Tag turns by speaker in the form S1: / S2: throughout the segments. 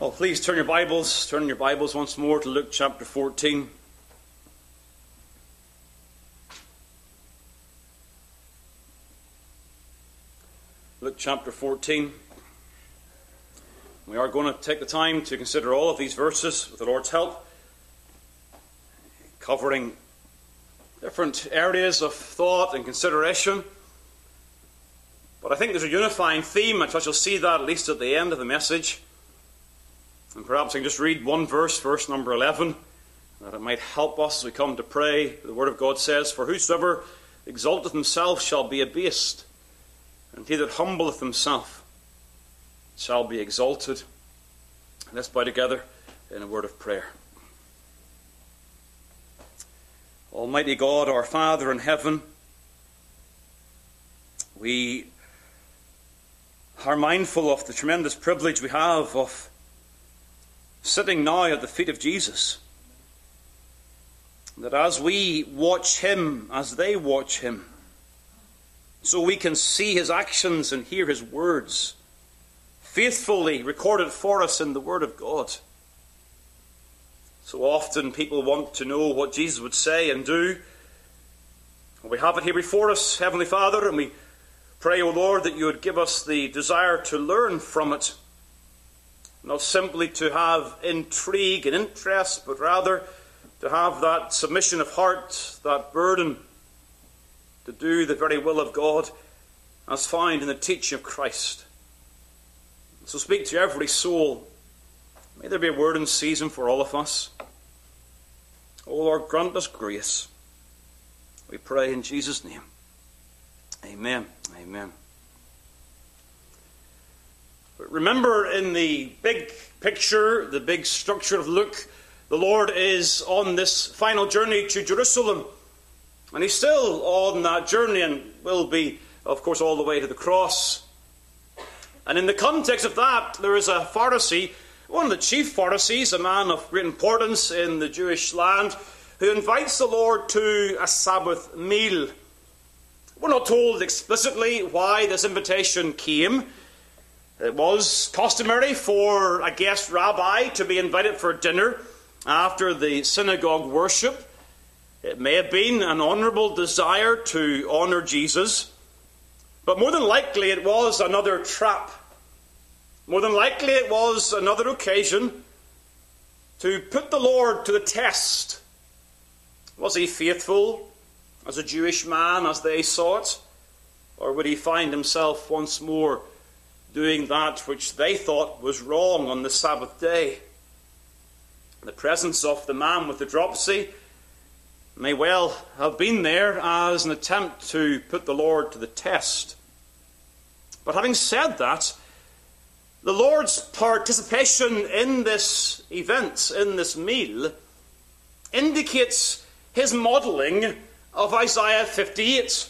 S1: Oh, please turn your Bibles once more to Luke chapter 14. Luke chapter 14. We are going to take the time to consider all of these verses with the Lord's help, covering different areas of thought and consideration. But I think there's a unifying theme, and I shall see that at least at the end of the message. And perhaps I can just read one verse, verse number 11, that it might help us as we come to pray. The Word of God says, "For whosoever exalteth himself shall be abased, and he that humbleth himself shall be exalted." Let's bow together in a word of prayer. Almighty God, our Father in heaven, we are mindful of the tremendous privilege we have of sitting now at the feet of Jesus, that as we watch him, as they watch him, so we can see his actions and hear his words, faithfully recorded for us in the Word of God. So often people want to know what Jesus would say and do. We have it here before us, Heavenly Father, and we pray, O Lord, that you would give us the desire to learn from it. Not simply to have intrigue and interest, but rather to have that submission of heart, that burden to do the very will of God as found in the teaching of Christ. So speak to every soul. May there be a word in season for all of us. O Lord, grant us grace. We pray in Jesus' name. Amen. Amen. But remember, in the big picture, the big structure of Luke, the Lord is on this final journey to Jerusalem. And he's still on that journey and will be, of course, all the way to the cross. And in the context of that, there is a Pharisee, one of the chief Pharisees, a man of great importance in the Jewish land, who invites the Lord to a Sabbath meal. We're not told explicitly why this invitation came. It was customary for a guest rabbi to be invited for dinner after the synagogue worship. It may have been an honourable desire to honour Jesus, but more than likely it was another trap. More than likely it was another occasion to put the Lord to the test. Was he faithful as a Jewish man as they saw it? Or would he find himself once more doing that which they thought was wrong on the Sabbath day? The presence of the man with the dropsy may well have been there as an attempt to put the Lord to the test. But having said that, the Lord's participation in this event, in this meal, indicates his modelling of Isaiah 58.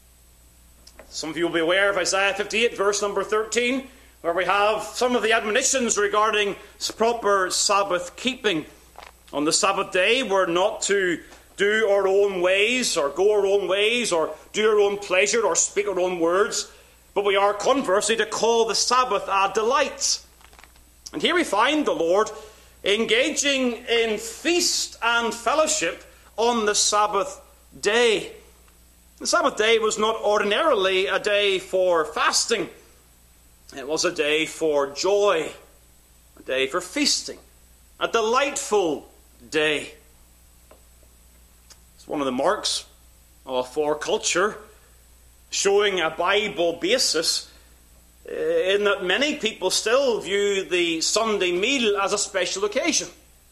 S1: Some of you will be aware of Isaiah 58, verse number 13, where we have some of the admonitions regarding proper Sabbath keeping. On the Sabbath day, we're not to do our own ways, or go our own ways, or do our own pleasure, or speak our own words, but we are conversely to call the Sabbath a delight. And here we find the Lord engaging in feast and fellowship on the Sabbath day. The Sabbath day was not ordinarily a day for fasting. It was a day for joy, a day for feasting, a delightful day. It's one of the marks of our culture, showing a Bible basis, in that many people still view the Sunday meal as a special occasion.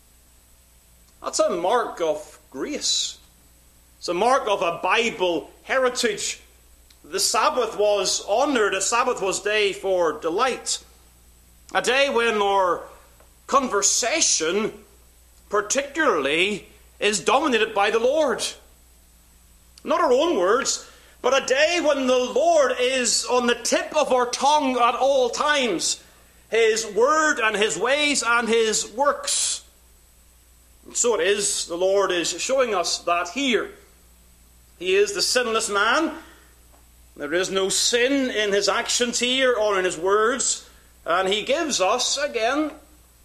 S1: That's a mark of grace. It's a mark of a Bible heritage. The Sabbath was honoured. The Sabbath was a day for delight. A day when our conversation particularly is dominated by the Lord. Not our own words, but a day when the Lord is on the tip of our tongue at all times. His word and his ways and his works. And so it is, the Lord is showing us that here. He is the sinless man. There is no sin in his actions here or in his words. And he gives us, again,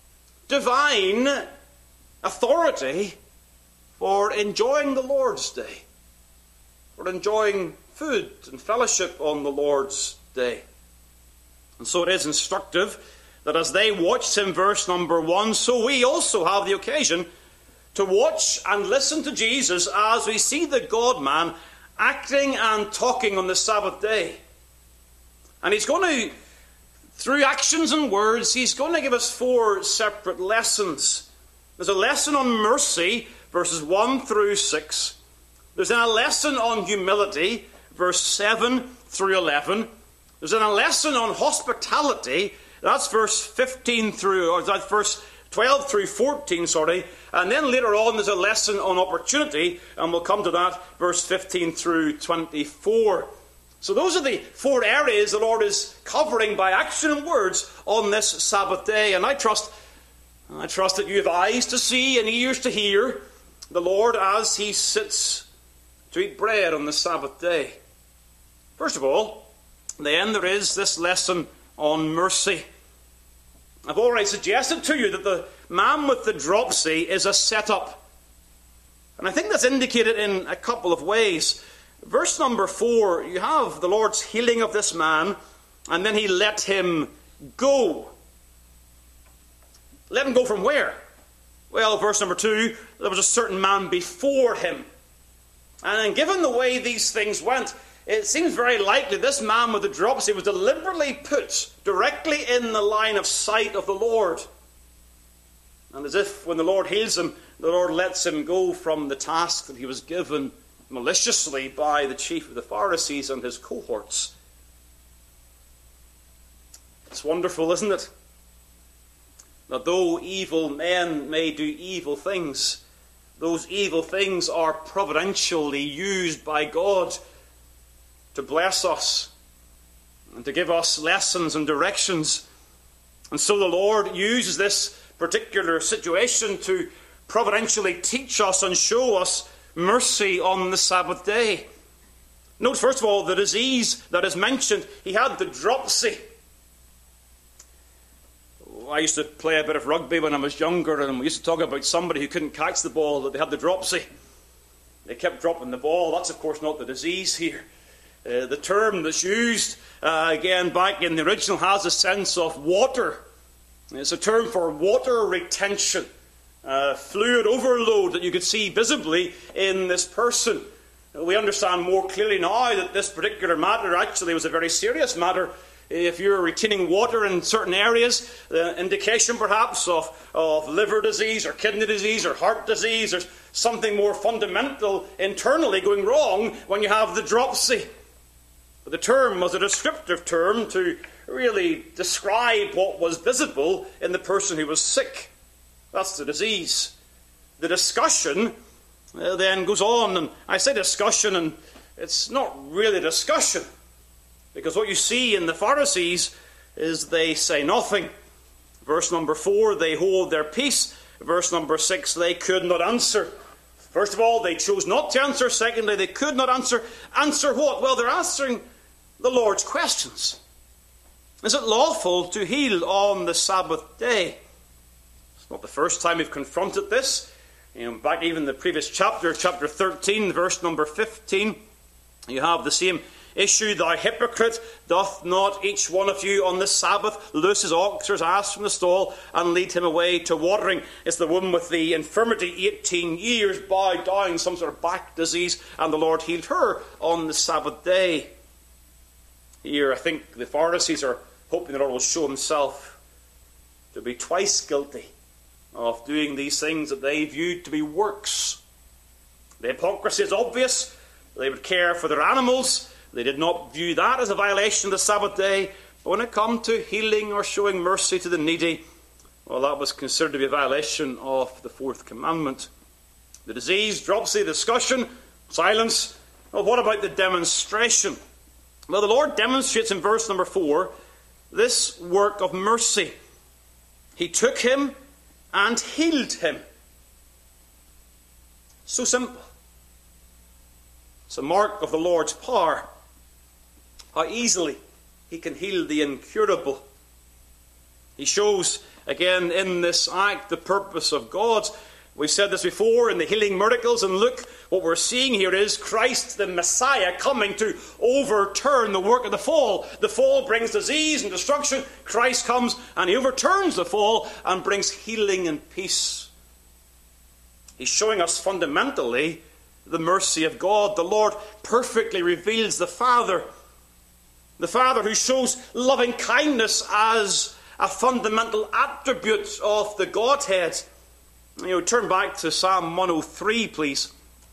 S1: divine authority for enjoying the Lord's Day, for enjoying food and fellowship on the Lord's Day. And so it is instructive that as they watched him, verse number 1, so we also have the occasion to watch and listen to Jesus as we see the God-man acting and talking on the Sabbath day. And he's going to, through actions and words, he's going to give us 4 separate lessons. There's a lesson on mercy, verses 1 through 6. There's then a lesson on humility, verse 7 through 11. There's then a lesson on hospitality, that's verse 15 through, or that's verse 12 through 14, and then later on there's a lesson on opportunity, and we'll come to that, verse 15 through 24. So those are the 4 areas the Lord is covering by action and words on this Sabbath day. And I trust that you have eyes to see and ears to hear the Lord as he sits to eat bread on the Sabbath day. First of all, then there is this lesson on mercy. I've already suggested to you that the man with the dropsy is a setup. And I think that's indicated in a couple of ways. Verse number 4, you have the Lord's healing of this man, and then he let him go. Let him go from where? Well, verse number 2, there was a certain man before him. And given the way these things went, it seems very likely this man with the dropsy was deliberately put directly in the line of sight of the Lord. And as if when the Lord heals him, the Lord lets him go from the task that he was given maliciously by the chief of the Pharisees and his cohorts. It's wonderful, isn't it? That though evil men may do evil things, those evil things are providentially used by God to bless us and to give us lessons and directions. And so the Lord uses this particular situation to providentially teach us and show us mercy on the Sabbath day. Note first of all the disease that is mentioned. He had the dropsy. I used to play a bit of rugby when I was younger, and we used to talk about somebody who couldn't catch the ball, that they had the dropsy. They kept dropping the ball. That's of course not the disease here. The term that's used, again, back in the original has a sense of water. It's a term for water retention, fluid overload that you could see visibly in this person. We understand more clearly now that this particular matter actually was a very serious matter. If you're retaining water in certain areas, the indication perhaps of liver disease or kidney disease or heart disease, there's something more fundamental internally going wrong when you have the dropsy. But the term was a descriptive term to really describe what was visible in the person who was sick. That's the disease. The discussion then goes on, and I say discussion, and it's not really discussion, because what you see in the Pharisees is they say nothing. Verse number 4, they hold their peace. Verse number 6, they could not answer. First of all, they chose not to answer. Secondly, they could not answer. Answer what? Well, they're answering the Lord's questions. Is it lawful to heal on the Sabbath day? It's not the first time we've confronted this. Back even the previous chapter 13, verse number 15, you have the same issue. Thou hypocrite, doth not each one of you on the Sabbath loose his ox or his ass from the stall and lead him away to watering? It's the woman with the infirmity, 18 years, bowed down, some sort of back disease, and the Lord healed her on the Sabbath day. Here, I think the Pharisees are hoping the Lord will show himself to be twice guilty of doing these things that they viewed to be works. The hypocrisy is obvious. They would care for their animals. They did not view that as a violation of the Sabbath day. But when it come to healing or showing mercy to the needy, well, that was considered to be a violation of the fourth commandment. The disease, dropsy, discussion, silence. Well, what about the demonstration? Well, the Lord demonstrates in verse number 4 this work of mercy. He took him and healed him. So simple. It's a mark of the Lord's power. How easily he can heal the incurable. He shows again in this act, the purpose of God. We've said this before in the healing miracles, and look, what we're seeing here is Christ the Messiah coming to overturn the work of the fall. The fall brings disease and destruction. Christ comes and he overturns the fall and brings healing and peace. He's showing us fundamentally the mercy of God. The Lord perfectly reveals the Father who shows loving kindness as a fundamental attribute of the Godhead. Turn back to Psalm 103, please.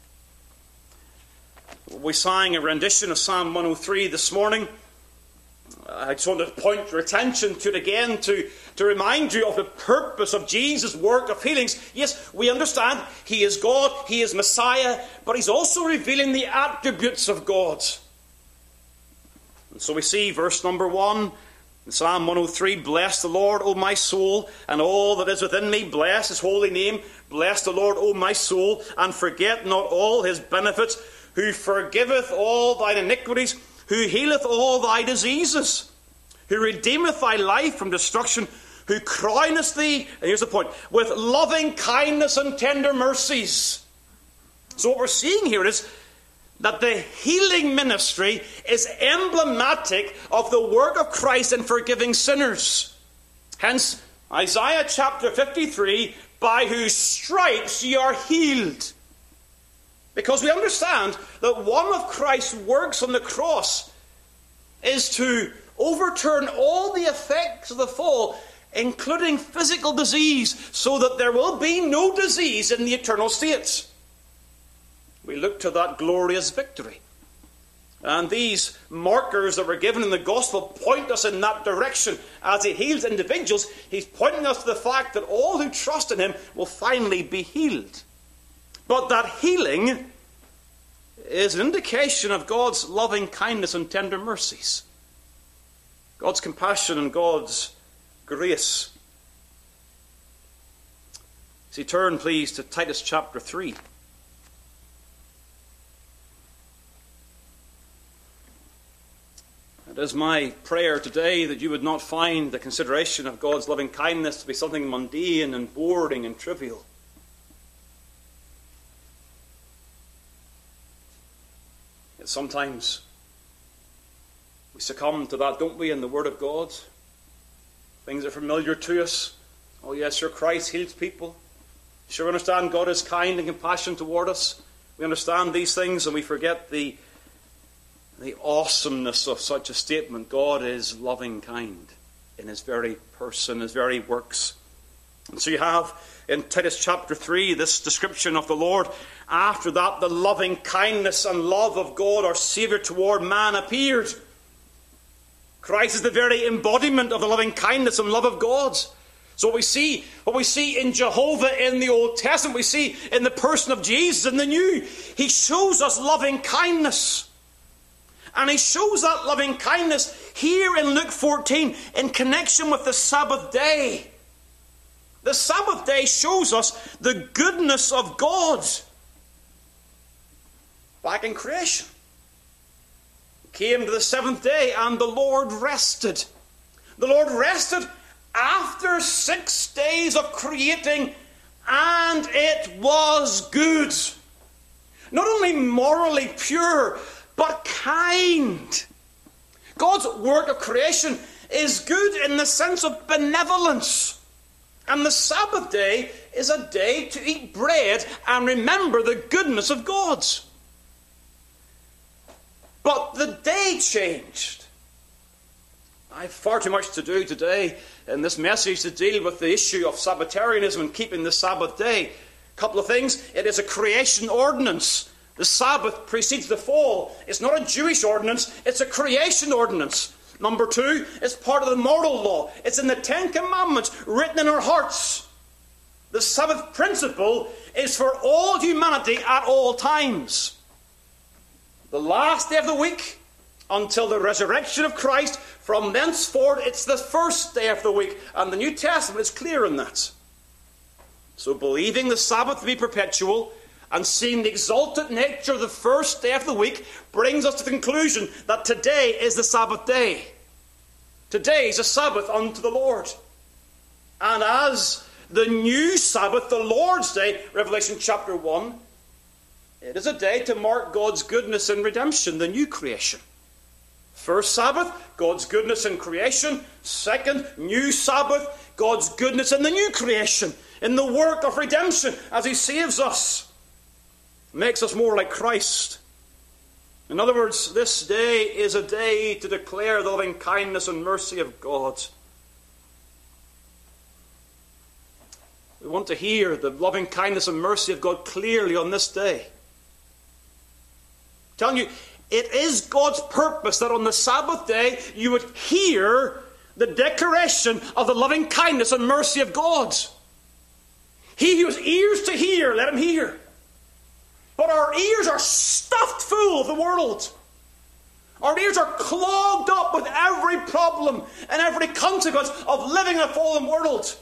S1: We sang a rendition of Psalm 103 this morning. I just want to point your attention to it again to remind you of the purpose of Jesus' work of healings. Yes, we understand he is God, he is Messiah, but he's also revealing the attributes of God. And so we see verse number 1 in Psalm 103, bless the Lord, O my soul, and all that is within me. Bless his holy name. Bless the Lord, O my soul, and forget not all his benefits, who forgiveth all thine iniquities, who healeth all thy diseases, who redeemeth thy life from destruction, who crowneth thee, and here's the point, with loving kindness and tender mercies. So what we're seeing here is that the healing ministry is emblematic of the work of Christ in forgiving sinners. Hence, Isaiah chapter 53, by whose stripes ye are healed. Because we understand that one of Christ's works on the cross is to overturn all the effects of the fall, including physical disease, so that there will be no disease in the eternal states. We look to that glorious victory. And these markers that were given in the gospel point us in that direction. As he heals individuals, he's pointing us to the fact that all who trust in him will finally be healed. But that healing is an indication of God's loving kindness and tender mercies. God's compassion and God's grace. So turn, please, to Titus chapter 3. It is my prayer today that you would not find the consideration of God's loving kindness to be something mundane and boring and trivial. Yet sometimes we succumb to that, don't we, in the Word of God? Things are familiar to us. Oh yes, sure, Christ heals people. Sure, we understand God is kind and compassionate toward us. We understand these things and we forget the awesomeness of such a statement. God is loving kind in his very person, his very works. And so you have in Titus chapter 3 this description of the Lord. After that, the loving kindness and love of God, our Saviour, toward man appeared. Christ is the very embodiment of the loving kindness and love of God. So what we see in Jehovah in the Old Testament, we see in the person of Jesus in the New. He shows us loving kindness. And he shows that loving kindness here in Luke 14 in connection with the Sabbath day. The Sabbath day shows us the goodness of God back in creation. He came to the seventh day and the Lord rested. The Lord rested after 6 days of creating, and it was good. Not only morally pure, but kind. God's work of creation is good in the sense of benevolence. And the Sabbath day is a day to eat bread and remember the goodness of God. But the day changed. I have far too much to do today in this message to deal with the issue of Sabbatarianism and keeping the Sabbath day. A couple of things. It is a creation ordinance. The Sabbath precedes the fall. It's not a Jewish ordinance, it's a creation ordinance. Number two, it's part of the moral law. It's in the Ten Commandments, written in our hearts. The Sabbath principle is for all humanity at all times. The last day of the week, until the resurrection of Christ, from thenceforth it's the first day of the week. And the New Testament is clear in that. So believing the Sabbath to be perpetual, and seeing the exalted nature of the first day of the week brings us to the conclusion that today is the Sabbath day. Today is a Sabbath unto the Lord. And as the new Sabbath, the Lord's Day, Revelation chapter 1, it is a day to mark God's goodness in redemption, the new creation. First Sabbath, God's goodness in creation. Second, new Sabbath, God's goodness in the new creation, in the work of redemption as he saves us, makes us more like Christ. In other words, this day is a day to declare the loving kindness and mercy of God. We want to hear the loving kindness and mercy of God clearly on this day. I'm telling you, it is God's purpose that on the Sabbath day you would hear the declaration of the loving kindness and mercy of God. He who has ears to hear, let him hear. But our ears are stuffed full of the world. Our ears are clogged up with every problem and every consequence of living in a fallen world.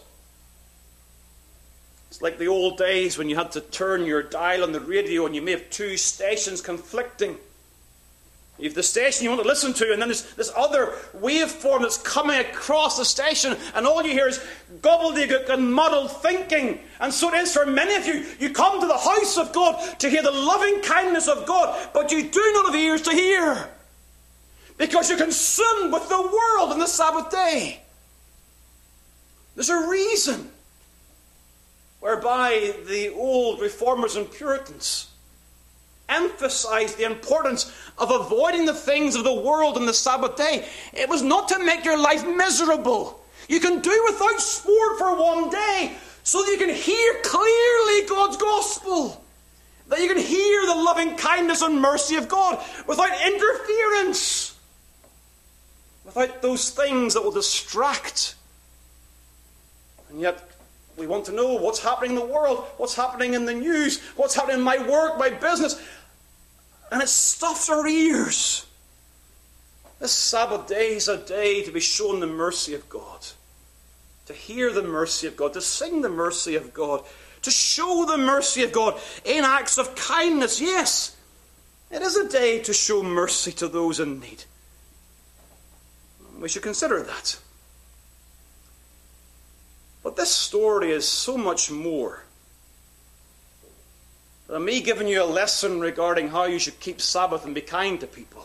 S1: It's like the old days when you had to turn your dial on the radio and you may have two stations conflicting. You have the station you want to listen to, and then there's this other waveform that's coming across the station, and all you hear is gobbledygook and muddled thinking. And so it is for many of you. You come to the house of God to hear the loving kindness of God, but you do not have ears to hear, because you're consumed with the world on the Sabbath day. There's a reason whereby the old reformers and Puritans emphasized the importance of avoiding the things of the world on the Sabbath day. It was not to make your life miserable. You can do without sport for one day so that you can hear clearly God's gospel. That you can hear the loving kindness and mercy of God without interference. Without those things that will distract. And yet we want to know what's happening in the world, what's happening in the news, what's happening in my work, my business. And it stuffs our ears. This Sabbath day is a day to be shown the mercy of God. To hear the mercy of God, to sing the mercy of God, to show the mercy of God in acts of kindness. Yes, it is a day to show mercy to those in need. We should consider that. But this story is so much more than me giving you a lesson regarding how you should keep Sabbath and be kind to people.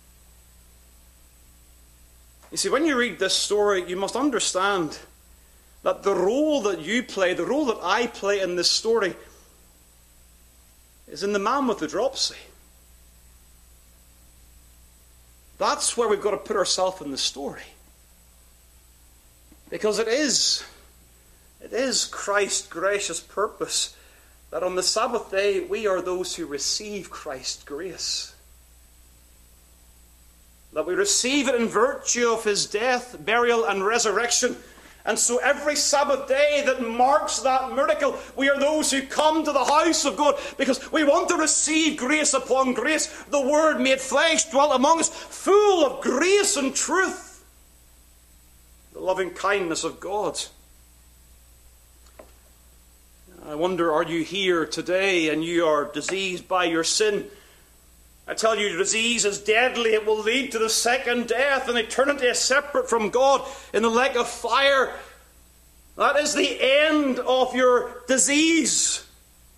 S1: You see, when you read this story, you must understand that the role that you play, the role that I play in this story, is in the man with the dropsy. That's where we've got to put ourselves in the story. Because it is Christ's gracious purpose that on the Sabbath day we are those who receive Christ's grace. That we receive it in virtue of his death, burial, and resurrection. And so every Sabbath day that marks that miracle, we are those who come to the house of God because we want to receive grace upon grace. The Word made flesh dwelt among us, full of grace and truth. The loving kindness of God. I wonder, are you here today and you are diseased by your sin? I tell you, disease is deadly. It will lead to the second death and eternity separate from God in the lake of fire. That is the end of your disease.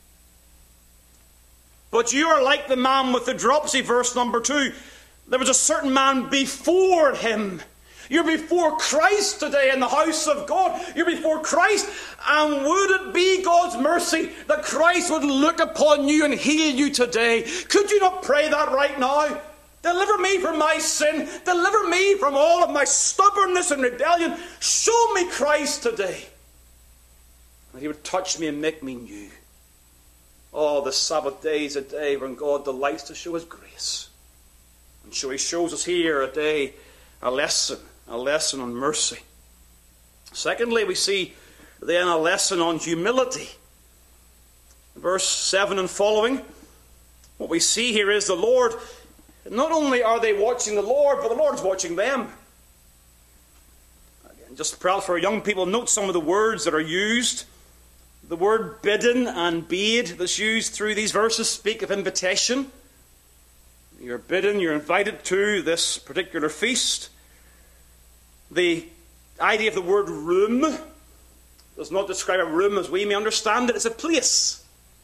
S1: But you are like the man with the dropsy, verse number 2. There was a certain man before him. You're before Christ today in the house of God. You're before Christ. And would it be God's mercy that Christ would look upon you and heal you today? Could you not pray that right now? Deliver me from my sin. Deliver me from all of my stubbornness and rebellion. Show me Christ today. That he would touch me and make me new. Oh, the Sabbath day is a day when God delights to show his grace. And so he shows us here a day, a lesson on mercy. Secondly, we see then a lesson on humility. Verse 7 and following, what we see here is the Lord, not only are they watching the Lord, but the Lord's watching them. Again, just perhaps for young people, note some of the words that are used. The word bidden and bade that's used through these verses speak of invitation. You're bidden, you're invited to this particular feast. The idea of the word room does not describe a room as we may understand it. It's a place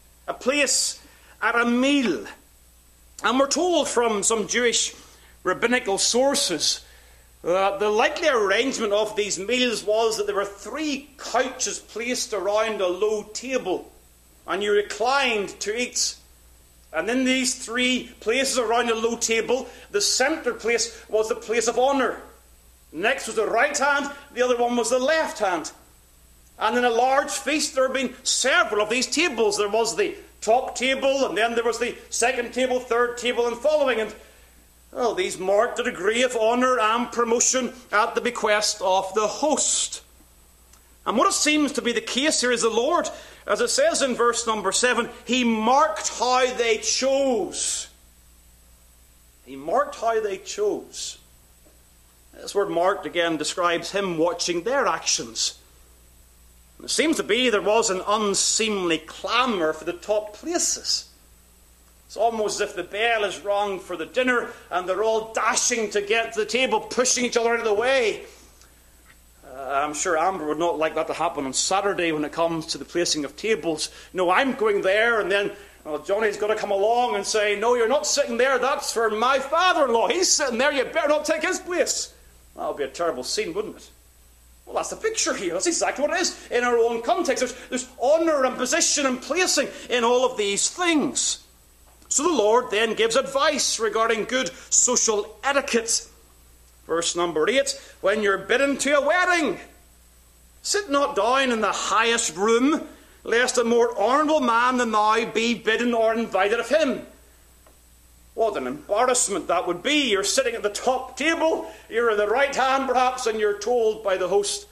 S1: at a meal. And we're told from some Jewish rabbinical sources that the likely arrangement of these meals was that there were 3 couches placed around a low table, and you reclined to eat. And in these 3 places around a low table, the centre place was the place of honour. Next was the right hand, the other one was the left hand. And in a large feast there had been several of these tables. There was the top table, and then there was the second table, third table, and following. And these marked a degree of honour and promotion at the bequest of the host. And what it seems to be the case here is the Lord, as it says in verse number 7, He marked how they chose. He marked how they chose. This word marked again describes Him watching their actions. It seems to be there was an unseemly clamour for the top places. It's almost as if the bell is rung for the dinner and they're all dashing to get to the table, pushing each other out of the way. I'm sure Amber would not like that to happen on Saturday when it comes to the placing of tables. No, I'm going there, and then Johnny's going to come along and say, no, you're not sitting there, that's for my father-in-law. He's sitting there, you better not take his place. That would be a terrible scene, wouldn't it? Well, that's the picture here. That's exactly what it is in our own context. There's honour and position and placing in all of these things. So the Lord then gives advice regarding good social etiquette. Verse number 8, when you're bidden to a wedding, sit not down in the highest room, lest a more honourable man than thou be bidden or invited of him. What an embarrassment that would be. You're sitting at the top table, you're in the right hand perhaps, and you're told by the host,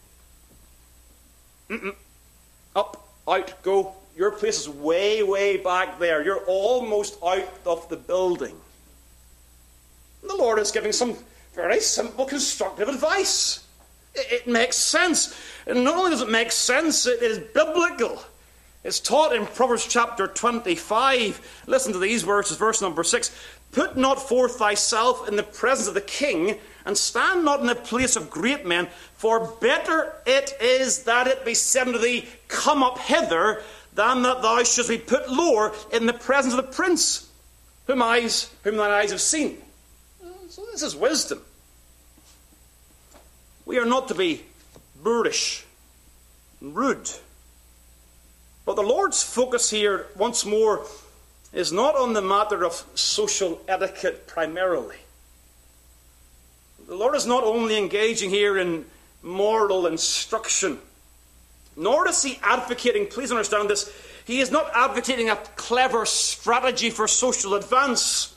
S1: up, out, go. Your place is way, way back there. You're almost out of the building. And the Lord is giving some very simple, constructive advice. It makes sense. And not only does it make sense, it is biblical. It's taught in Proverbs chapter 25. Listen to these verses, verse number 6. Put not forth thyself in the presence of the king, and stand not in the place of great men, for better it is that it be said unto thee, come up hither, than that thou shouldst be put lower in the presence of the prince, whom thine eyes have seen. So this is wisdom. We are not to be boorish and rude. But the Lord's focus here, once more, is not on the matter of social etiquette primarily. The Lord is not only engaging here in moral instruction, nor is He advocating, please understand this, He is not advocating a clever strategy for social advance.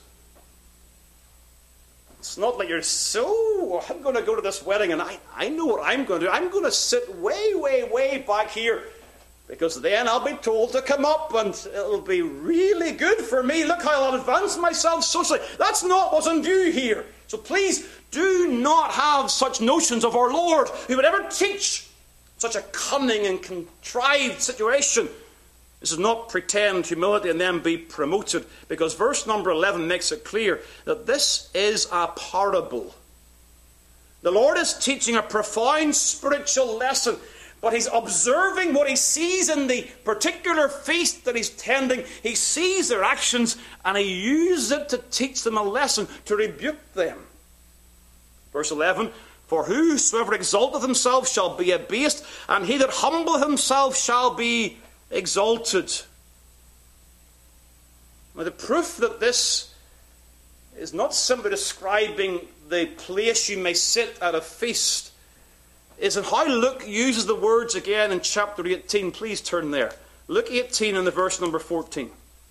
S1: It's not like you're I'm going to go to this wedding and I know what I'm going to do. I'm going to sit way, way, way back here, because then I'll be told to come up and it'll be really good for me. Look how I'll advance myself socially. That's not what's in view here. So please do not have such notions of our Lord, who would ever teach such a cunning and contrived situation. This is not pretend humility and then be promoted, because verse number 11 makes it clear that this is a parable. The Lord is teaching a profound spiritual lesson, but He's observing what He sees in the particular feast that He's tending. He sees their actions and He uses it to teach them a lesson, to rebuke them. Verse 11, for whosoever exalteth himself shall be abased, and he that humbleth himself shall be exalted. Now, the proof that this is not simply describing the place you may sit at a feast is in how Luke uses the words again in chapter 18. Please turn there. Luke 18 and the verse number 14.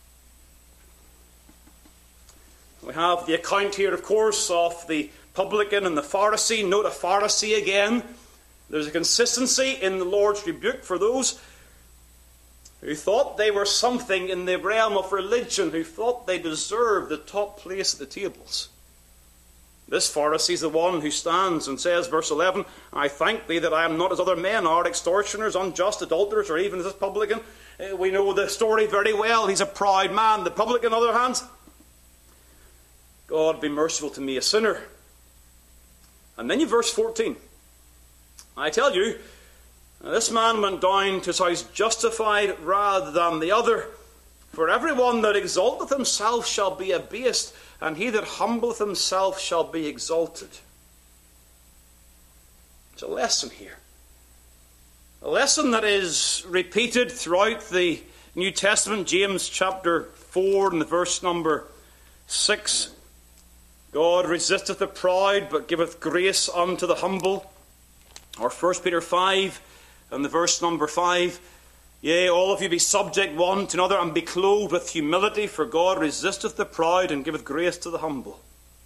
S1: We have the account here, of course, of the publican and the Pharisee. Note a Pharisee again. There's a consistency in the Lord's rebuke for those who thought they were something in the realm of religion, who thought they deserved the top place at the tables. This Pharisee is the one who stands and says, verse 11, I thank thee that I am not as other men are, extortioners, unjust, adulterers, or even as this publican. We know the story very well. He's a proud man. The publican, on the other hand, God be merciful to me, a sinner. And then you verse 14. I tell you, This man went down to his house justified rather than the other. For everyone that exalteth himself shall be abased, and he that humbleth himself shall be exalted. There's a lesson here. A lesson that is repeated throughout the New Testament. James chapter 4 and the verse number 6. God resisteth the proud, but giveth grace unto the humble. Or 1 Peter 5 and the verse number 5. Yea, all of you be subject one to another, and be clothed with humility, for God resisteth the proud, and giveth grace to the humble.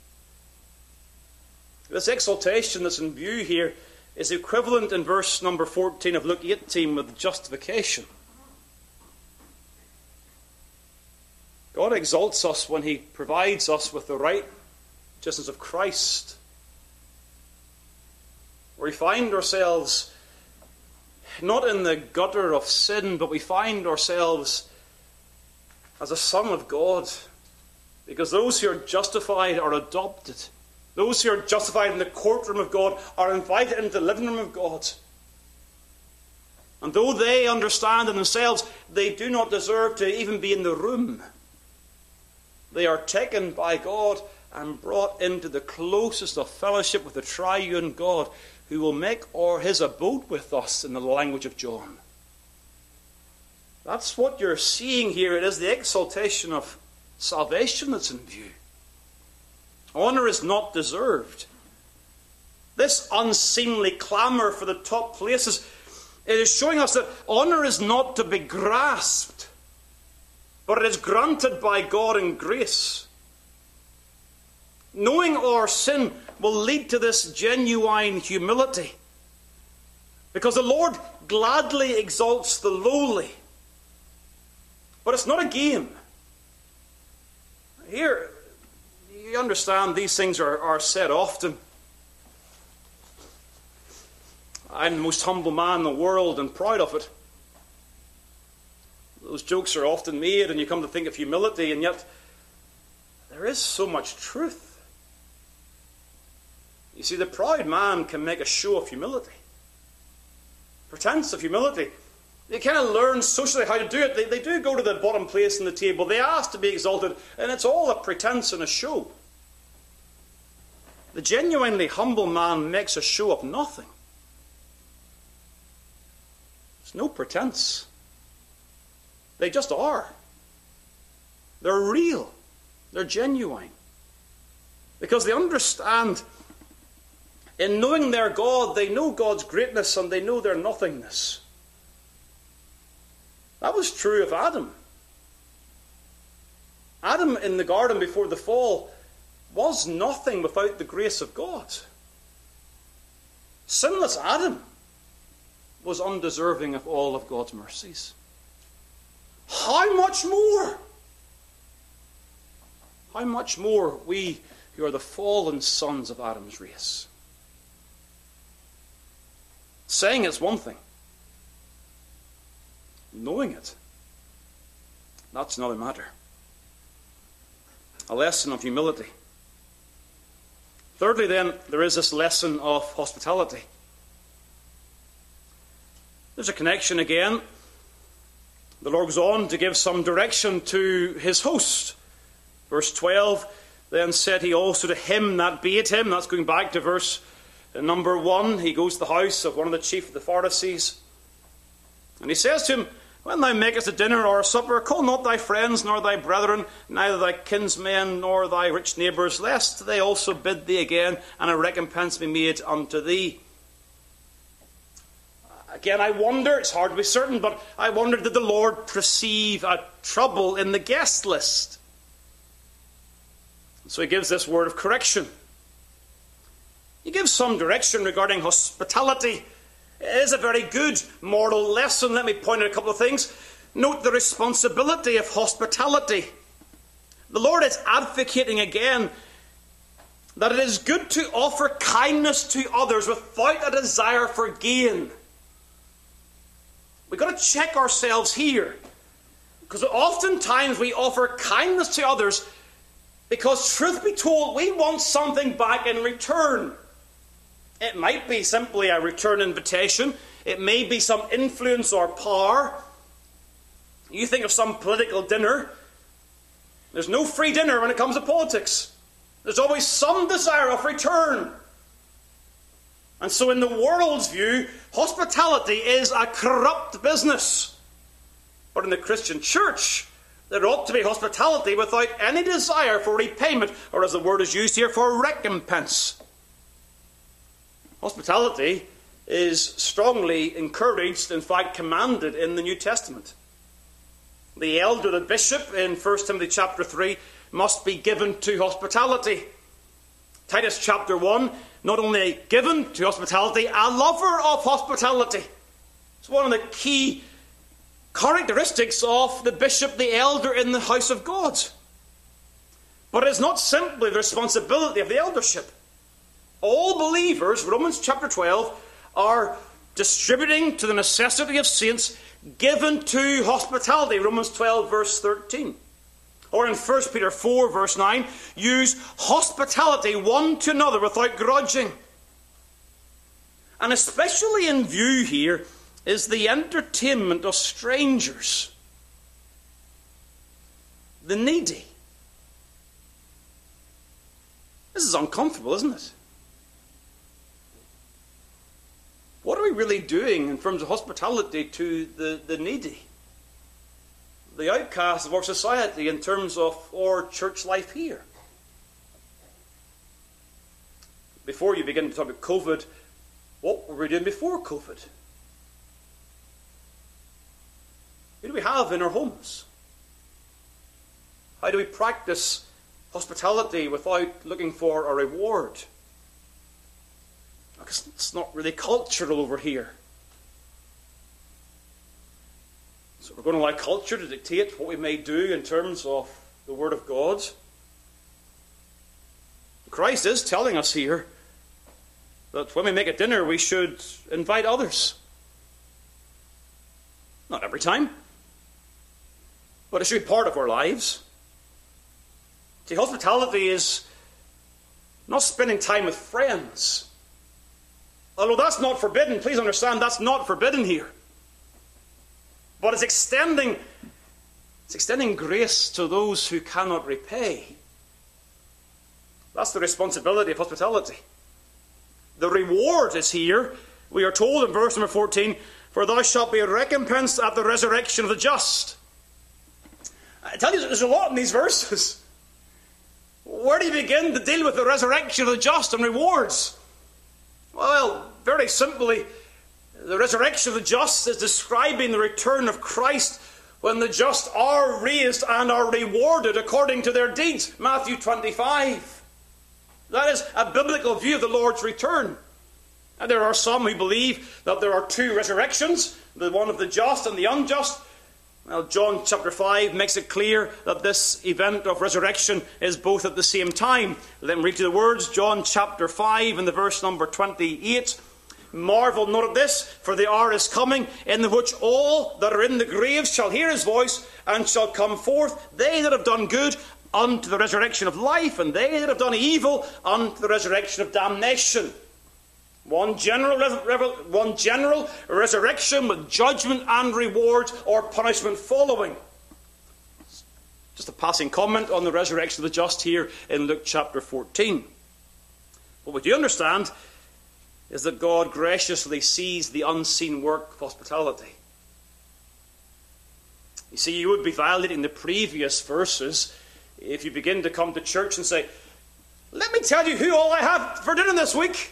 S1: This exaltation that's in view here is equivalent in verse number 14 of Luke 18 with justification. God exalts us when he provides us with the righteousness of Christ. We find ourselves not in the gutter of sin, but we find ourselves as a son of God. Because those who are justified are adopted. Those who are justified in the courtroom of God are invited into the living room of God. And though they understand in themselves they do not deserve to even be in the room, they are taken by God and brought into the closest of fellowship with the triune God, who will make his abode with us, in the language of John. That's what you're seeing here. It is the exaltation of salvation that's in view. Honor is not deserved. This unseemly clamour for the top places, it is showing us that honor is not to be grasped, but it is granted by God in grace. Knowing our sin will lead to this genuine humility, because the Lord gladly exalts the lowly. But it's not a game. Here, you understand these things are said often. I'm the most humble man in the world and proud of it. Those jokes are often made, and you come to think of humility, and yet there is so much truth. You see, the proud man can make a show of humility. Pretense of humility. They kind of learn socially how to do it. They do go to the bottom place in the table. They ask to be exalted, and it's all a pretense and a show. The genuinely humble man makes a show of nothing. There's no pretense. They just are. They're real. They're genuine. Because they understand, in knowing their God, they know God's greatness and they know their nothingness. That was true of Adam. Adam in the garden before the fall was nothing without the grace of God. Sinless Adam was undeserving of all of God's mercies. How much more? How much more we who are the fallen sons of Adam's race? Saying it's one thing. Knowing it, that's another matter. A lesson of humility. Thirdly, then, there is this lesson of hospitality. There's a connection again. The Lord goes on to give some direction to his host. Verse 12, then said he also to him that bade him. That's going back to verse number 1. He goes to the house of one of the chief of the Pharisees. And he says to him, when thou makest a dinner or a supper, call not thy friends, nor thy brethren, neither thy kinsmen, nor thy rich neighbours, lest they also bid thee again, and a recompense be made unto thee. Again, I wonder, it's hard to be certain, but I wonder, did the Lord perceive a trouble in the guest list? So he gives this word of correction. He gives some direction regarding hospitality. It is a very good moral lesson. Let me point out a couple of things. Note the responsibility of hospitality. The Lord is advocating again that it is good to offer kindness to others without a desire for gain. We've got to check ourselves here, because oftentimes we offer kindness to others because, truth be told, we want something back in return. It might be simply a return invitation. It may be some influence or power. You think of some political dinner. There's no free dinner when it comes to politics. There's always some desire of return. And so in the world's view, hospitality is a corrupt business. But in the Christian church, there ought to be hospitality without any desire for repayment, or as the word is used here, for recompense. Hospitality is strongly encouraged, in fact commanded in the New Testament. The elder, the bishop, in 1 Timothy chapter 3, must be given to hospitality. Titus chapter 1, not only given to hospitality, a lover of hospitality. It's one of the key characteristics of the bishop, the elder in the house of God. But it is not simply the responsibility of the eldership. All believers, Romans chapter 12, are distributing to the necessity of saints, given to hospitality, Romans 12 verse 13. Or in 1 Peter 4 verse 9, use hospitality one to another without grudging. And especially in view here is the entertainment of strangers, the needy. This is uncomfortable, isn't it? What are we really doing in terms of hospitality to the needy? The outcasts of our society in terms of our church life here. Before you begin to talk about COVID, what were we doing before COVID? Who do we have in our homes? How do we practice hospitality without looking for a reward? Because it's not really cultural over here. So we're going to allow culture to dictate what we may do in terms of the Word of God. Christ is telling us here that when we make a dinner, we should invite others. Not every time, but it should be part of our lives. See, hospitality is not spending time with friends. Although that's not forbidden, please understand, that's not forbidden here. But it's extending grace to those who cannot repay. That's the responsibility of hospitality. The reward is here. We are told in verse number 14, for thou shalt be recompensed at the resurrection of the just. I tell you, there's a lot in these verses. Where do you begin to deal with the resurrection of the just and rewards? Well, very simply, the resurrection of the just is describing the return of Christ when the just are raised and are rewarded according to their deeds. Matthew 25. That is a biblical view of the Lord's return. And there are some who believe that there are two resurrections, the one of the just and the unjust. Well, John chapter 5 makes it clear that this event of resurrection is both at the same time. Let me read you the words. John chapter 5 and the verse number 28. Marvel not at this, for the hour is coming, in the which all that are in the graves shall hear his voice, and shall come forth, they that have done good, unto the resurrection of life, and they that have done evil, unto the resurrection of damnation. One general resurrection with judgment and reward or punishment following. Just a passing comment on the resurrection of the just here in Luke chapter 14. What we do understand is that God graciously sees the unseen work of hospitality. You see, you would be violating the previous verses if you begin to come to church and say, let me tell you who all I have for dinner this week.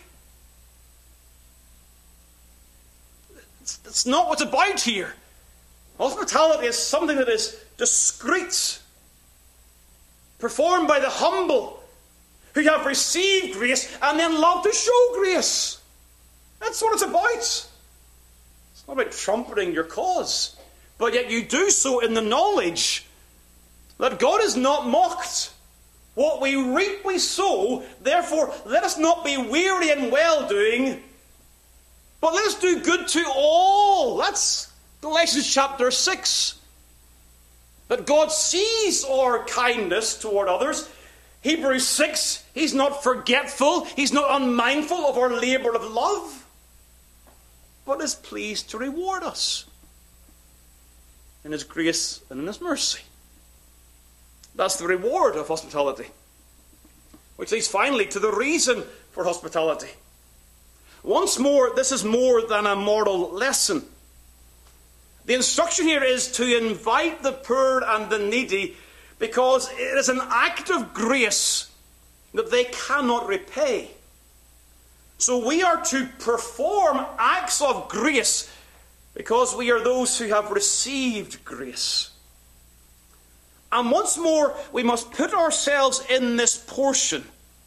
S1: That's not what's about here. Hospitality is something that is discreet, performed by the humble, who have received grace and then love to show grace. That's what it's about. It's not about trumpeting your cause, but yet you do so in the knowledge that God is not mocked. What we reap we sow, therefore let us not be weary in well-doing, but let us do good to all. That's Galatians chapter 6. That God sees our kindness toward others. Hebrews 6, he's not forgetful, he's not unmindful of our labour of love. but is pleased to reward us in his grace and in his mercy. That's the reward of hospitality. Which leads finally to the reason for hospitality. Once more, this is more than a moral lesson. The instruction here is to invite the poor and the needy because it is an act of grace that they cannot repay. So we are to perform acts of grace because we are those who have received grace. And once more, we must put ourselves in this portion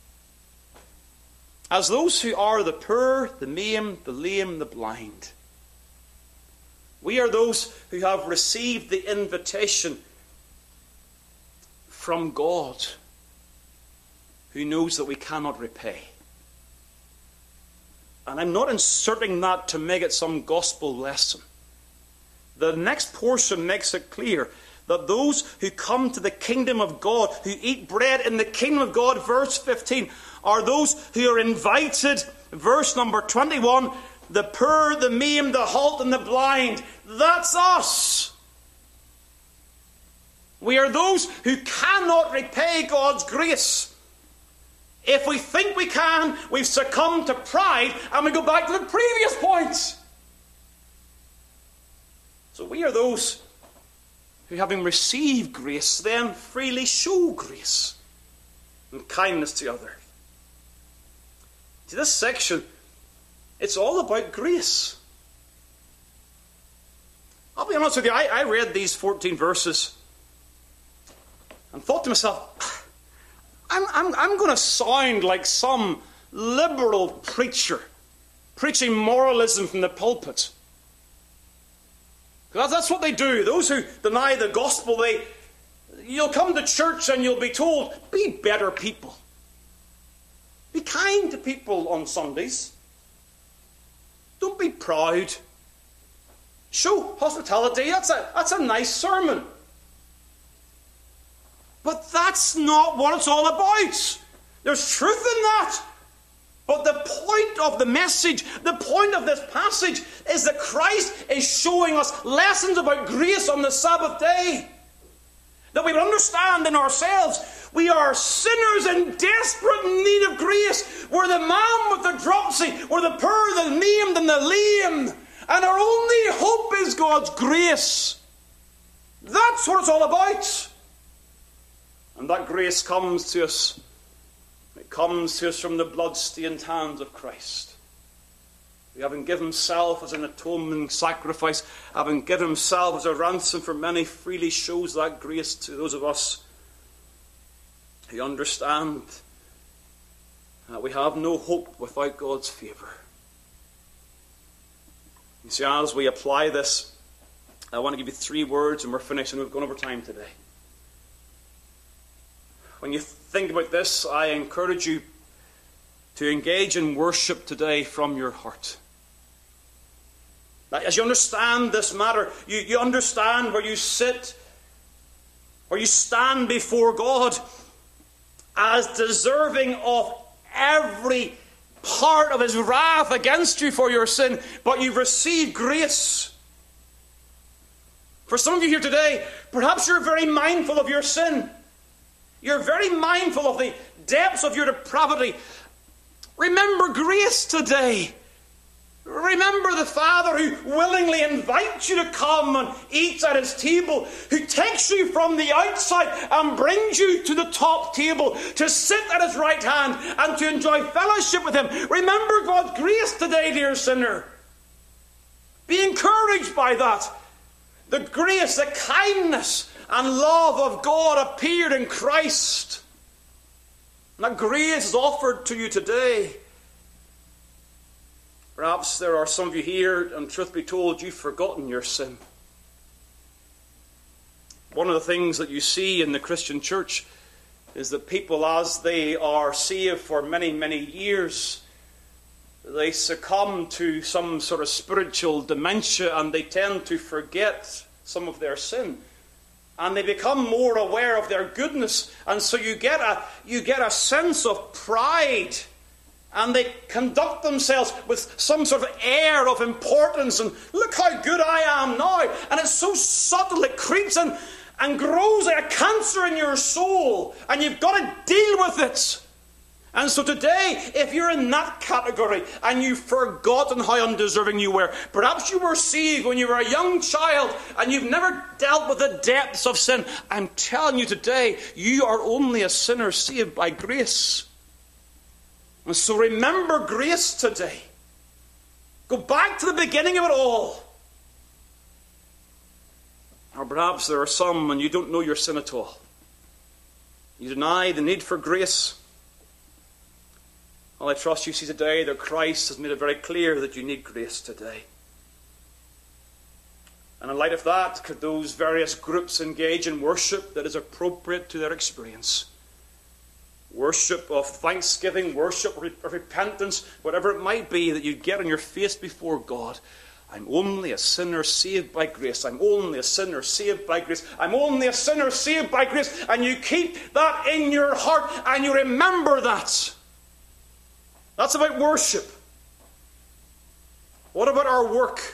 S1: as those who are the poor, the maimed, the lame, the blind. We are those who have received the invitation from God, who knows that we cannot repay. And I'm not inserting that to make it some gospel lesson. The next portion makes it clear that those who come to the kingdom of God, who eat bread in the kingdom of God, verse 15, are those who are invited, verse number 21, the poor, the maimed, the halt, and the blind. That's us. We are those who cannot repay God's grace. If we think we can, we've succumbed to pride, and we go back to the previous points. So we are those who, having received grace, then freely show grace and kindness to others. See, this section, it's all about grace. I'll be honest with you, I read these 14 verses and thought to myself, I'm going to sound like some liberal preacher preaching moralism from the pulpit. Because that's what they do. Those who deny the gospel, you'll come to church and you'll be told, be better people. Be kind to people on Sundays. Don't be proud. Show hospitality. That's a nice sermon. But that's not what it's all about. There's truth in that. But the point of the message, the point of this passage, is that Christ is showing us lessons about grace on the Sabbath day. That we would understand in ourselves, we are sinners in desperate need of grace. We're the man with the dropsy, we're the poor, the maimed, and the lame. And our only hope is God's grace. That's what it's all about. And that grace comes to us. It comes to us from the blood-stained hands of Christ. He, having given himself as an atoning sacrifice, having given himself as a ransom for many, freely shows that grace to those of us who understand that we have no hope without God's favour. You see, as we apply this, I want to give you 3 words and we're finished, and we've gone over time today. When you think about this, I encourage you to engage in worship today from your heart. Now, as you understand this matter, you understand where you sit, where you stand before God as deserving of every part of his wrath against you for your sin, but you've received grace. For some of you here today, perhaps you're very mindful of your sin. You're very mindful of the depths of your depravity. Remember grace today. Remember the Father who willingly invites you to come and eat at his table, who takes you from the outside and brings you to the top table to sit at his right hand and to enjoy fellowship with him. Remember God's grace today, dear sinner. Be encouraged by that. The grace, the kindness and love of God appeared in Christ. And that grace is offered to you today. Perhaps there are some of you here, and truth be told, you've forgotten your sin. One of the things that you see in the Christian church is that people, as they are saved for many, many years, they succumb to some sort of spiritual dementia and they tend to forget some of their sin. And they become more aware of their goodness. And so you get a sense of pride And they conduct themselves with some sort of air of importance. And look how good I am now. And it's so subtle, it creeps in and grows like a cancer in your soul. And you've got to deal with it. And so today, if you're in that category and you've forgotten how undeserving you were, perhaps you were saved when you were a young child and you've never dealt with the depths of sin, I'm telling you today, you are only a sinner saved by grace. And so remember grace today. Go back to the beginning of it all. Or perhaps there are some and you don't know your sin at all. You deny the need for grace. Well, I trust you see today that Christ has made it very clear that you need grace today. And in light of that, could those various groups engage in worship that is appropriate to their experience? Worship of thanksgiving, worship of repentance, whatever it might be that you get on your face before God. I'm only a sinner saved by grace. I'm only a sinner saved by grace. I'm only a sinner saved by grace. And you keep that in your heart and you remember that. That's about worship. What about our work?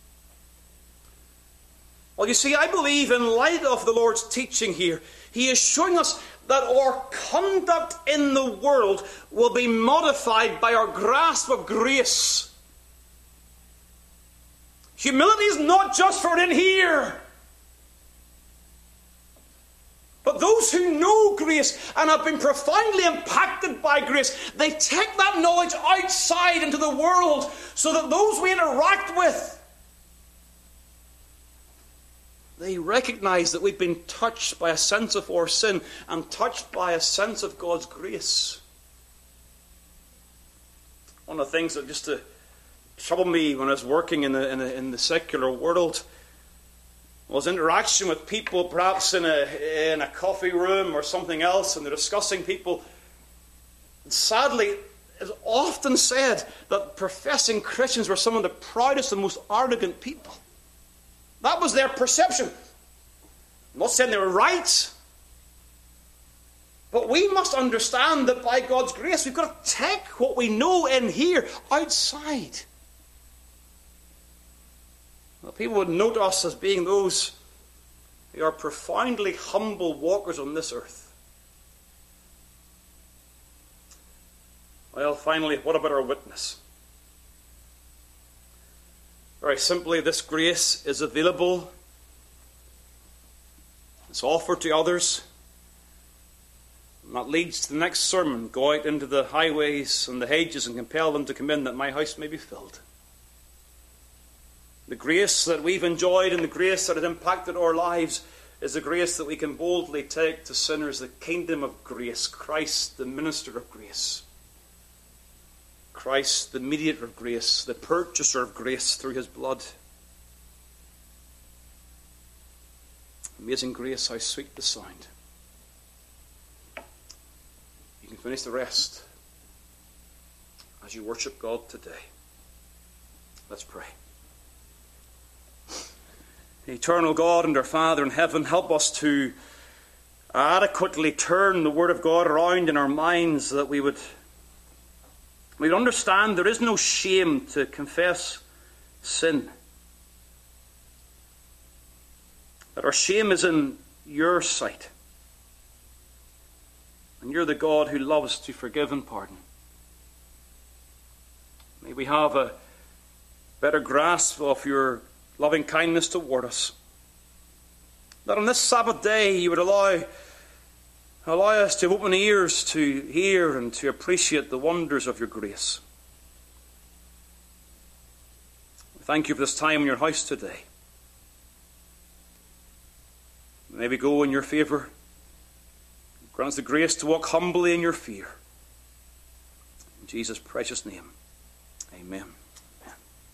S1: Well, you see, I believe in light of the Lord's teaching here, He is showing us that our conduct in the world will be modified by our grasp of grace. Humility is not just for in here. But those who know grace and have been profoundly impacted by grace, they take that knowledge outside into the world so that those we interact with, they recognize that we've been touched by a sense of our sin and touched by a sense of God's grace. One of the things that used to trouble me when I was working in the secular world was interaction with people, perhaps in a coffee room or something else, and they're discussing people. And sadly, it's often said that professing Christians were some of the proudest and most arrogant people. That was their perception. I'm not saying they were right, but we must understand that by God's grace, we've got to take what we know in here outside. Well, people would note us as being those who are profoundly humble walkers on this earth. Well, finally, what about our witness? Very simply, this grace is available. It's offered to others. And that leads to the next sermon. Go out into the highways and the hedges and compel them to come in that my house may be filled. The grace that we've enjoyed and the grace that has impacted our lives is the grace that we can boldly take to sinners, the kingdom of grace, Christ, the minister of grace. Christ, the mediator of grace, the purchaser of grace through his blood. Amazing grace, how sweet the sound. You can finish the rest as you worship God today. Let's pray. Eternal God and our Father in heaven, help us to adequately turn the Word of God around in our minds so that we would understand there is no shame to confess sin. That our shame is in your sight. And you're the God who loves to forgive and pardon. May we have a better grasp of your loving kindness toward us. That on this Sabbath day you would allow us to have open ears to hear and to appreciate the wonders of your grace. We thank you for this time in your house today. May we go in your favour. Grant us the grace to walk humbly in your fear. In Jesus' precious name, amen.